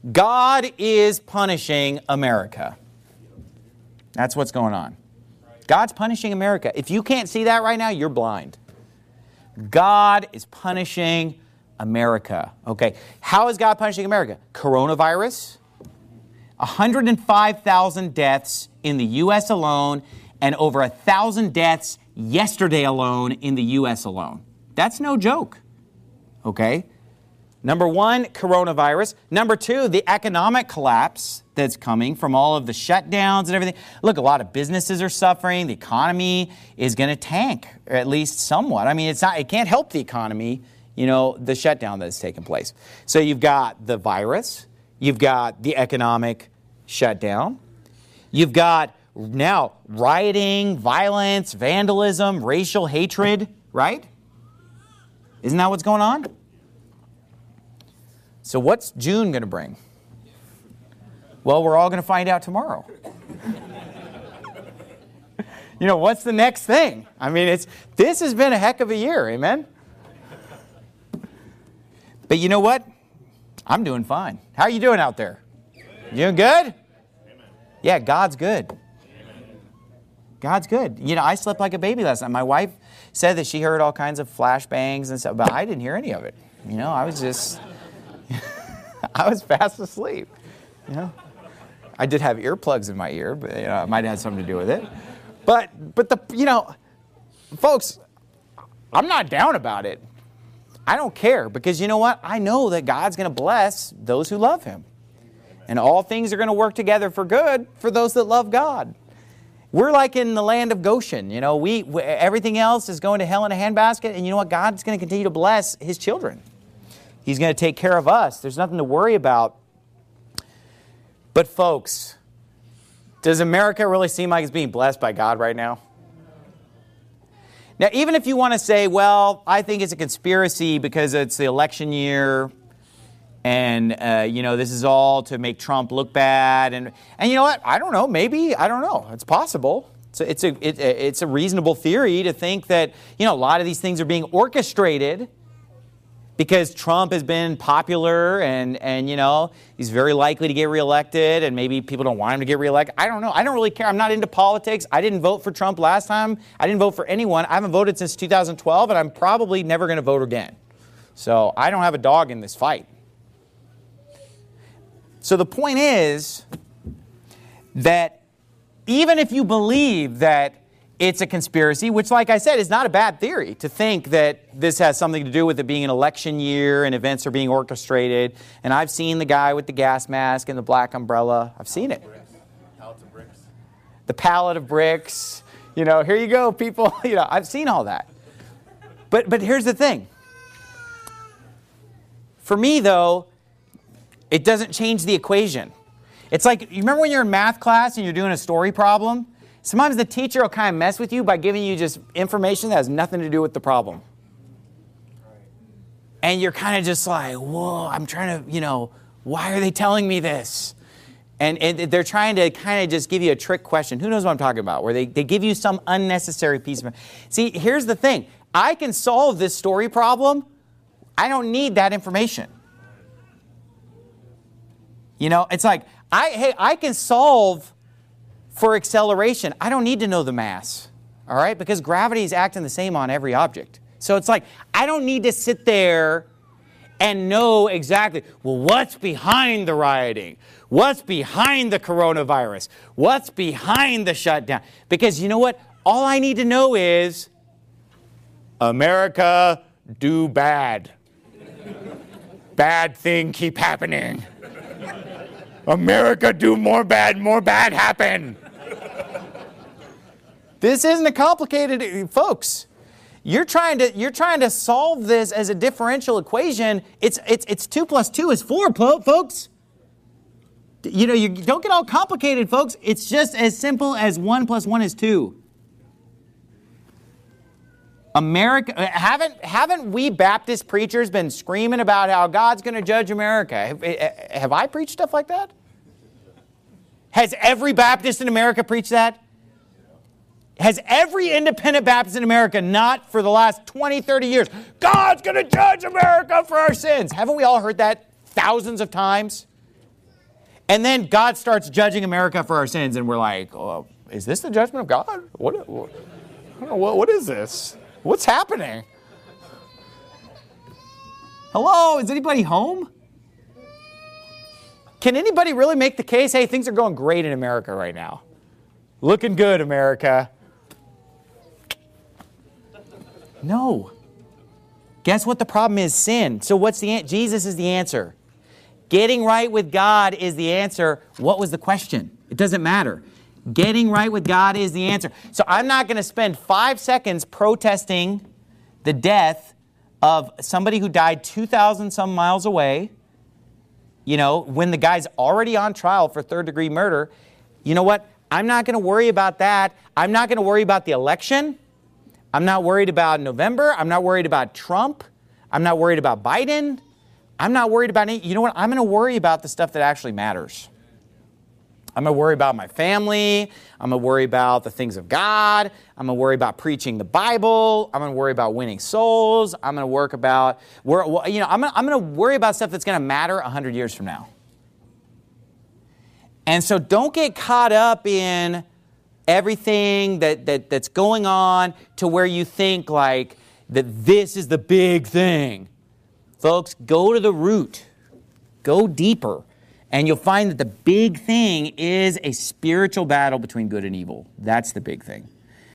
God is punishing America. That's what's going on. God's punishing America. If you can't see that right now, you're blind. God is punishing America. Okay, how is God punishing America? Coronavirus, 105,000 deaths in the U.S. alone, and over 1,000 deaths yesterday alone in the U.S. alone. That's no joke. Okay? Number one, coronavirus. Number two, the economic collapse that's coming from all of the shutdowns and everything. Look, a lot of businesses are suffering. The economy is going to tank, or at least somewhat. I mean, it can't help the economy, the shutdown that's taken place. So you've got the virus. You've got the economic shutdown. You've got now rioting, violence, vandalism, racial hatred, right? Isn't that what's going on? So what's June going to bring? Well, we're all going to find out tomorrow. What's the next thing? I mean, this has been a heck of a year, amen? But you know what? I'm doing fine. How are you doing out there? You doing good? Yeah, God's good. God's good. I slept like a baby last night. My wife said that she heard all kinds of flashbangs and stuff, but I didn't hear any of it. I was just... I was fast asleep. I did have earplugs in my ear, but it might have had something to do with it. But folks, I'm not down about it. I don't care, because you know what? I know that God's going to bless those who love Him. And all things are going to work together for good for those that love God. We're like in the land of Goshen. Everything else is going to hell in a handbasket. And you know what? God's going to continue to bless His children. He's going to take care of us. There's nothing to worry about. But folks, does America really seem like it's being blessed by God right now? Now, even if you want to say, well, I think it's a conspiracy because it's the election year and, this is all to make Trump look bad. And you know what? I don't know. Maybe. I don't know. It's possible. So it's a reasonable theory to think that, a lot of these things are being orchestrated because Trump has been popular and he's very likely to get reelected, and maybe people don't want him to get reelected. I don't know. I don't really care. I'm not into politics. I didn't vote for Trump last time. I didn't vote for anyone. I haven't voted since 2012, and I'm probably never going to vote again. So I don't have a dog in this fight. So the point is that even if you believe that it's a conspiracy, which, like I said, is not a bad theory to think that this has something to do with it being an election year and events are being orchestrated. And I've seen the guy with the gas mask and the black umbrella. I've seen it. Pallets of bricks. The pallet of bricks. Here you go, people. I've seen all that. But here's the thing. For me, though, it doesn't change the equation. It's like, you remember when you're in math class and you're doing a story problem? Sometimes the teacher will kind of mess with you by giving you just information that has nothing to do with the problem. And you're kind of just like, whoa, I'm trying to, why are they telling me this? And they're trying to kind of just give you a trick question. Who knows what I'm talking about? Where they give you some unnecessary piece of... See, here's the thing. I can solve this story problem. I don't need that information. It's like, I can solve... For acceleration, I don't need to know the mass, all right? Because gravity is acting the same on every object. So it's like, I don't need to sit there and know exactly, well, what's behind the rioting? What's behind the coronavirus? What's behind the shutdown? Because you know what? All I need to know is, America, do bad. Bad thing keep happening. America, do more bad happen. This isn't a complicated, folks. You're trying to solve this as a differential equation. It's 2 plus 2 is 4, folks. You don't get all complicated, folks. It's just as simple as 1 plus 1 is 2. America, haven't we Baptist preachers been screaming about how God's going to judge America? Have I preached stuff like that? Has every Baptist in America preached that? Has every independent Baptist in America not for the last 20, 30 years, God's going to judge America for our sins? Haven't we all heard that thousands of times? And then God starts judging America for our sins, and we're like, oh, is this the judgment of God? What is this? What's happening? Hello, is anybody home? Can anybody really make the case, hey, things are going great in America right now? Looking good, America. No. Guess what the problem is? Sin. So what's the Jesus is the answer. Getting right with God is the answer. What was the question? It doesn't matter. Getting right with God is the answer. So I'm not going to spend 5 seconds protesting the death of somebody who died 2,000 some miles away, when the guy's already on trial for third-degree murder. You know what? I'm not going to worry about that. I'm not going to worry about the election. I'm not worried about November. I'm not worried about Trump. I'm not worried about Biden. I'm not worried about any. You know what? I'm going to worry about the stuff that actually matters. I'm going to worry about my family. I'm going to worry about the things of God. I'm going to worry about preaching the Bible. I'm going to worry about winning souls. I'm going to work about, I'm going to worry about stuff that's going to matter 100 years from now. And so don't get caught up in everything that's going on to where you think like that this is the big thing. Folks, go to the root. Go deeper. And you'll find that the big thing is a spiritual battle between good and evil. That's the big thing.